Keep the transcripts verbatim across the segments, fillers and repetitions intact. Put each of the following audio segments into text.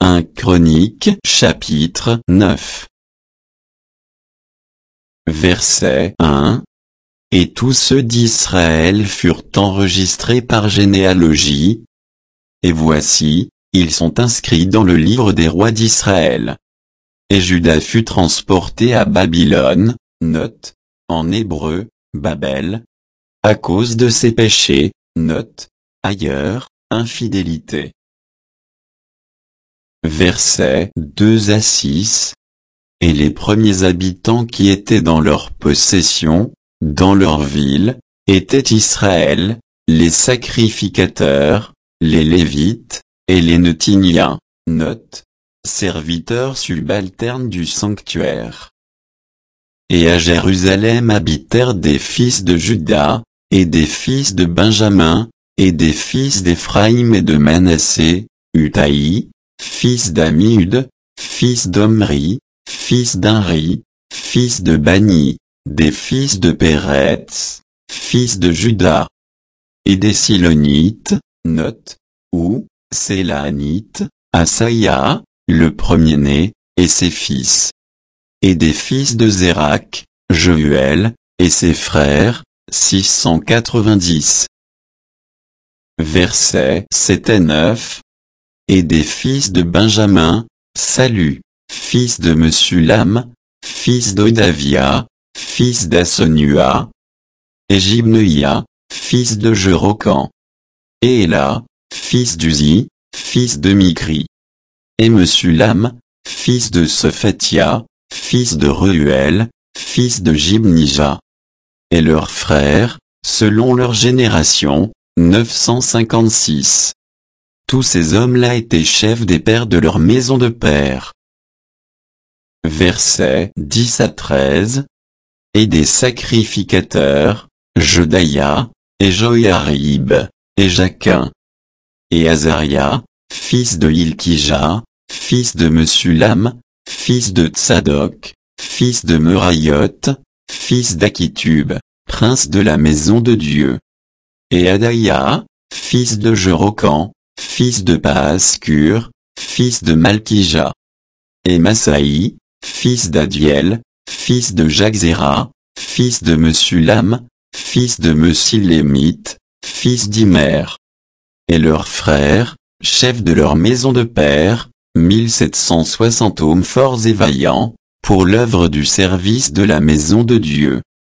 un Chroniques chapitre neuf. Verset un. Et tous ceux d'Israël furent enregistrés par généalogie. Et voici, ils sont inscrits dans le livre des rois d'Israël. Et Juda fut transporté à Babylone, note, en hébreu, Babel, à cause de ses péchés, note, ailleurs, infidélité. Versets deux à six. Et les premiers habitants qui étaient dans leur possession, dans leur ville, étaient Israël, les sacrificateurs, les Lévites, et les Netiniens, note, serviteurs subalternes du sanctuaire. Et à Jérusalem habitèrent des fils de Juda, et des fils de Benjamin, et des fils d'Éphraïm et de Manassé, Utaï, fils d'Ammiud, fils d'Omri, fils d'Inri, fils de Bani, des fils de Péretz, fils de Juda, et des Silonites, note, ou, Sélanites, Asaïa, le premier-né, et ses fils. Et des fils de Zérak, Jeuel, et ses frères, six cent quatre-vingt-dix. Versets sept à neuf. Et des fils de Benjamin, Salut, fils de Mesullam, fils d'Odavia, fils d'Assonua, et Jibneia, fils de Jerocan, et Éla, fils d'Uzi, fils de Mikri, et Mesullam, fils de Sophatia, fils de Reuel, fils de Jibnija, et leurs frères, selon leur génération, neuf cent cinquante-six. Tous ces hommes-là étaient chefs des pères de leur maison de père. Versets dix à treize. Et des sacrificateurs, Jedaïa, et Joiarib, et Jaquin, et Azaria, fils de Hilkija, fils de Mesullam, fils de Tsadok, fils de Merayot, fils d'Akitub, prince de la maison de Dieu. Et Adaïa, fils de Jerocan, fils de Paaskur, fils de Malkija. Et Masaï, fils d'Adiel, fils de Jagzéra, fils de Mesullam, fils de Mesilémite, fils d'Imer. Et leurs frères, chefs de leur maison de père, mille sept cent soixante hommes forts et vaillants, pour l'œuvre du service de la maison de Dieu.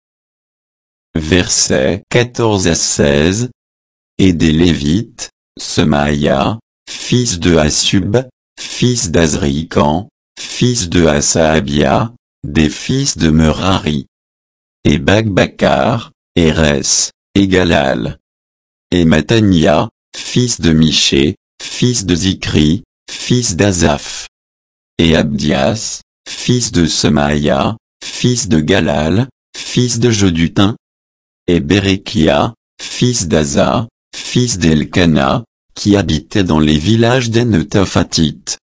Versets quatorze à seize. Et des Lévites, Semaïa, fils de Hassub, fils d'Azrican, fils de Hasaabia, des fils de Merari, et Bagbakar, Érès, et Galal, et Matania, fils de Miché, fils de Zikri, fils d'Azaph, et Abdias, fils de Semaïa, fils de Galal, fils de Jedutin, et Bérékia, fils d'Aza, fils d'Elkana, qui habitait dans les villages des Netophatites.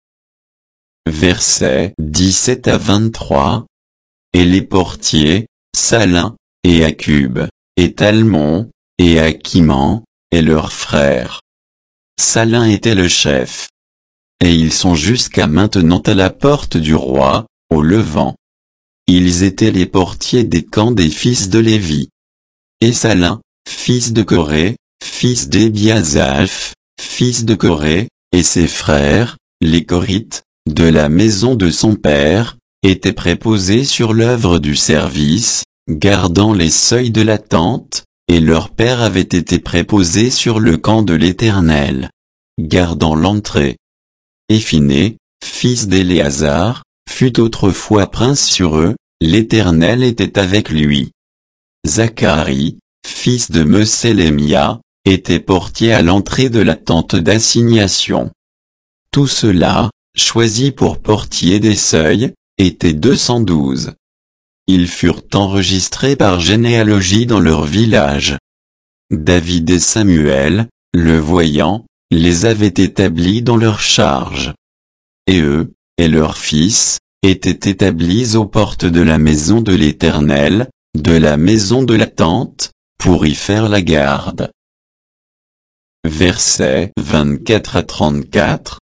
Versets dix-sept à vingt-trois. Et les portiers, Salin, et Akub, et Talmon, et Akiman, et leurs frères. Salin était le chef. Et ils sont jusqu'à maintenant à la porte du roi, au levant. Ils étaient les portiers des camps des fils de Lévi. Et Salin, fils de Coré, fils d'Ebiasaph, fils de Coré, et ses frères, les Corites, de la maison de son père, étaient préposés sur l'œuvre du service, gardant les seuils de la tente, et leur père avait été préposé sur le camp de l'Éternel, gardant l'entrée. Éphiné, fils d'Éléazar, fut autrefois prince sur eux, l'Éternel était avec lui. Zacharie, fils de Mesélémia, était portier à l'entrée de la tente d'assignation. Tout cela, choisis pour portier des seuils, étaient deux cent douze. Ils furent enregistrés par généalogie dans leur village. David et Samuel, le voyant, les avaient établis dans leur charge. Et eux, et leurs fils, étaient établis aux portes de la maison de l'Éternel, de la maison de la tente, pour y faire la garde. Versets vingt-quatre à trente-quatre.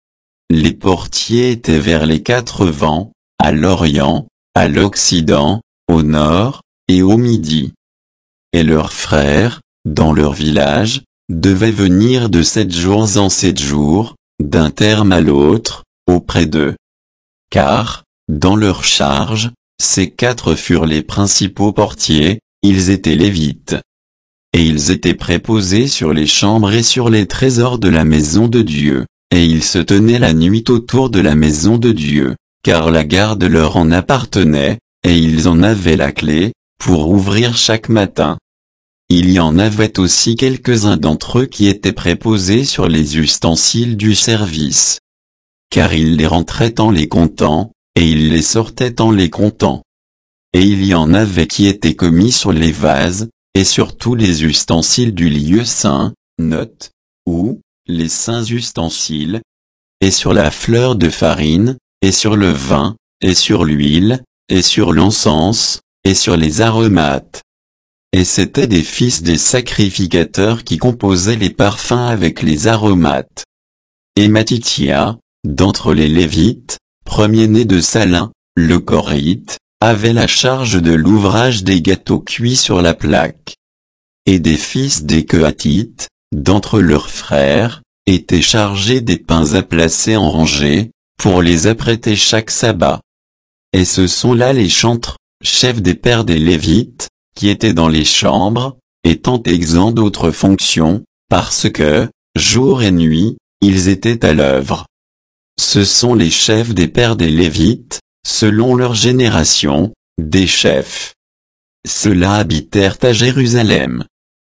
les portiers étaient vers les quatre vents, à l'Orient, à l'Occident, au Nord, et au Midi. Et leurs frères, dans leur village, devaient venir de sept jours en sept jours, d'un terme à l'autre, auprès d'eux. Car, dans leur charge, ces quatre furent les principaux portiers, ils étaient lévites. Et ils étaient préposés sur les chambres et sur les trésors de la maison de Dieu, et ils se tenaient la nuit autour de la maison de Dieu, car la garde leur en appartenait, et ils en avaient la clé, pour ouvrir chaque matin. Il y en avait aussi quelques-uns d'entre eux qui étaient préposés sur les ustensiles du service. Car ils les rentraient en les comptant, et ils les sortaient en les comptant. Et il y en avait qui étaient commis sur les vases, et sur tous les ustensiles du lieu saint, note, ou, les saints ustensiles, et sur la fleur de farine, et sur le vin, et sur l'huile, et sur l'encens, et sur les aromates. Et c'étaient des fils des sacrificateurs qui composaient les parfums avec les aromates. Et Matithia, d'entre les Lévites, premier-né de Salin, le Corite, avait la charge de l'ouvrage des gâteaux cuits sur la plaque. Et des fils des Coatites, d'entre leurs frères, étaient chargés des pains à placer en rangée, pour les apprêter chaque sabbat. Et ce sont là les chantres, chefs des pères des Lévites, qui étaient dans les chambres, étant exempts d'autres fonctions, parce que, jour et nuit, ils étaient à l'œuvre. Ce sont les chefs des pères des Lévites, selon leur génération, des chefs. Ceux-là habitèrent à Jérusalem.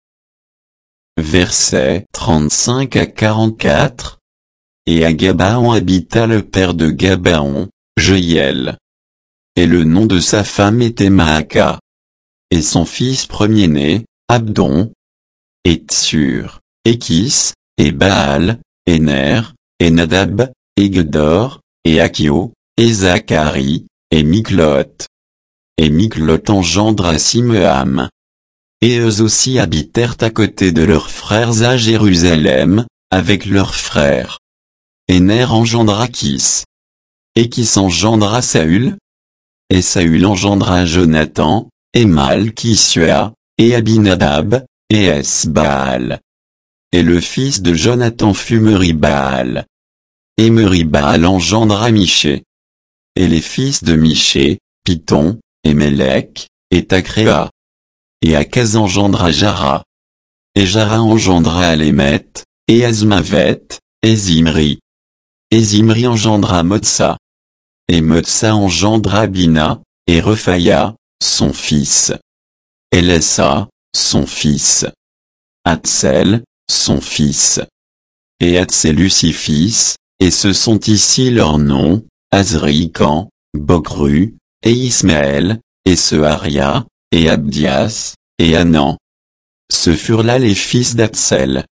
Versets trente-cinq à quarante-quatre. Et à Gabaon habita le père de Gabaon, Jehiel. Et le nom de sa femme était Maaka. Et son fils premier-né, Abdon, et Tsur, et Kis, et Baal, et Ner, et Nadab, et Gedor, et Akio, et Zacharie, et Miklot. Et Miklot engendra Simeam. Et eux aussi habitèrent à côté de leurs frères à Jérusalem, avec leurs frères. Et Ner engendra Kis. Et Kis engendra Saül. Et Saül engendra Jonathan, et Malkisua, et Abinadab, et Esbaal. Et le fils de Jonathan fut Meribaal. Et Meribaal engendra Miché. Et les fils de Miché, Python, et Mélec, et Tacréa. Et Akaz engendra Jara. Et Jara engendra Alémet, et Azmavet, et Zimri. Et Zimri engendra Motsa. Et Motsa engendra Bina, et Rephaya, son fils. Et Lessa, son fils. Hatsel, son fils. Et Hatselusi fils, et ce sont ici leurs noms, Azrican, Bokru, et Ismaël, et Seharia, et Abdias, et Anan. Ce furent là les fils d'Hatsel.